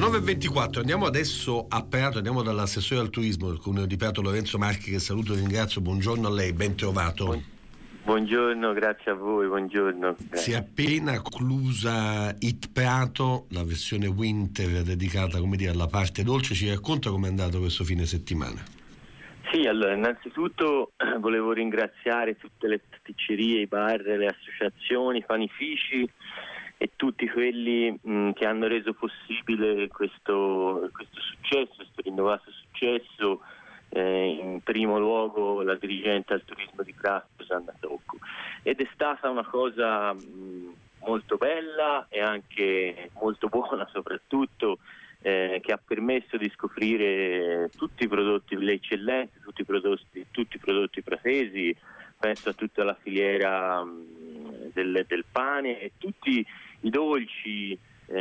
9.24, andiamo adesso a Prato, andiamo dall'assessore al turismo del Comune di Prato, Lorenzo Marchi, che saluto e ringrazio. Buongiorno a lei, ben trovato. Buongiorno, grazie a voi, buongiorno. Si è appena conclusa Hit Prato, la versione winter dedicata, come dire, alla parte dolce. Ci racconta com'è andato questo fine settimana? Sì, allora, innanzitutto volevo ringraziare tutte le pasticcerie, i bar, le associazioni, i panifici e tutti quelli che hanno reso possibile questo successo, questo rinnovato successo. In primo luogo la dirigente al turismo di Prato, Susanna Tocco, ed è stata una cosa molto bella e anche molto buona, soprattutto che ha permesso di scoprire tutti i prodotti, le eccellenze, tutti i prodotti pratesi. Penso a tutta la filiera del pane e tutti i dolci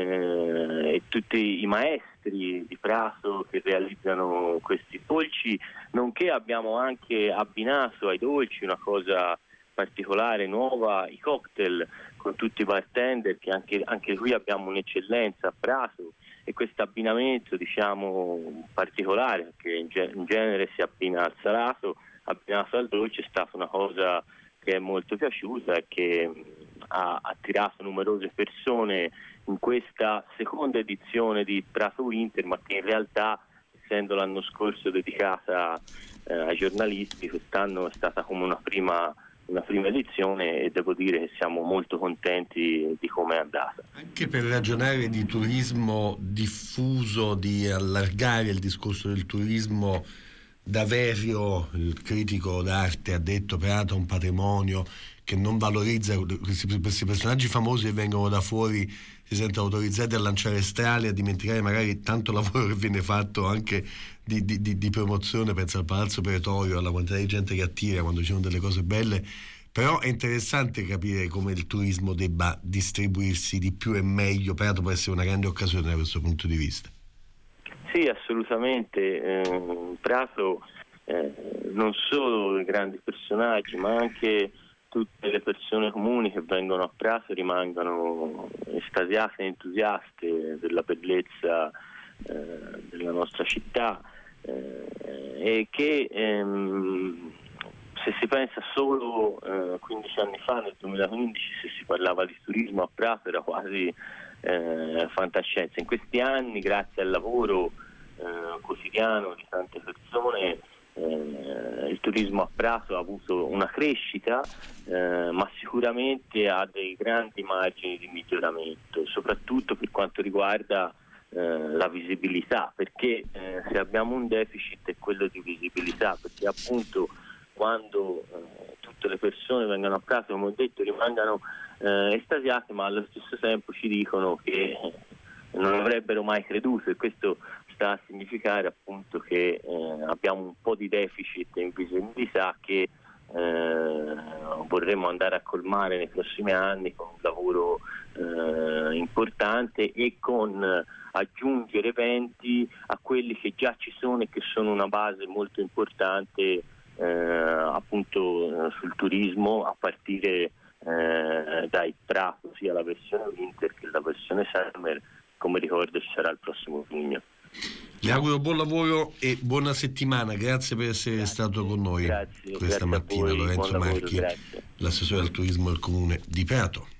e tutti i maestri di Prato che realizzano questi dolci, nonché abbiamo anche abbinato ai dolci una cosa particolare, nuova, i cocktail con tutti i bartender, che anche qui abbiamo un'eccellenza a Prato, e questo abbinamento, diciamo, particolare, perché in genere si abbina al salato, abbinato al dolce, è stata una cosa che è molto piaciuta e che ha attirato numerose persone in questa seconda edizione di Prato Winter, ma che in realtà, essendo l'anno scorso dedicata ai giornalisti, quest'anno è stata come una prima edizione, e devo dire che siamo molto contenti di come è andata. Anche per ragionare di turismo diffuso, di allargare il discorso del turismo, Daverio, il critico d'arte, ha detto Prato è un patrimonio che non valorizza questi personaggi famosi che vengono da fuori, si sentono autorizzati a lanciare strali, a dimenticare magari tanto lavoro che viene fatto anche di promozione. Penso al Palazzo Pretorio, alla quantità di gente che attira quando ci sono delle cose belle. Però è interessante capire come il turismo debba distribuirsi di più e meglio. Prato può essere una grande occasione da questo punto di vista. Sì, assolutamente. Prato non solo i grandi personaggi, ma anche tutte le persone comuni che vengono a Prato rimangono estasiate e entusiaste della bellezza della nostra città, e che se si pensa solo 15 anni fa, nel 2015, se si parlava di turismo a Prato era quasi fantascienza. In questi anni, grazie al lavoro quotidiano di tante persone, il turismo a Prato ha avuto una crescita, ma sicuramente ha dei grandi margini di miglioramento, soprattutto per quanto riguarda la visibilità, perché se abbiamo un deficit è quello di visibilità, perché appunto quando tutte le persone vengono a Prato, come ho detto, rimangano estasiate, ma allo stesso tempo ci dicono che non avrebbero mai creduto, e questo sta a significare appunto che abbiamo un po' di deficit in visibilità che vorremmo andare a colmare nei prossimi anni con un lavoro importante e con aggiungere eventi a quelli che già ci sono e che sono una base molto importante appunto sul turismo, a partire dai Prato, sia la versione Winter che la versione Summer, come ricordo ci sarà il prossimo giugno. Le auguro buon lavoro e buona settimana, grazie per essere stato con noi questa mattina. Lorenzo Marchi, l'assessore al turismo del Comune di Prato.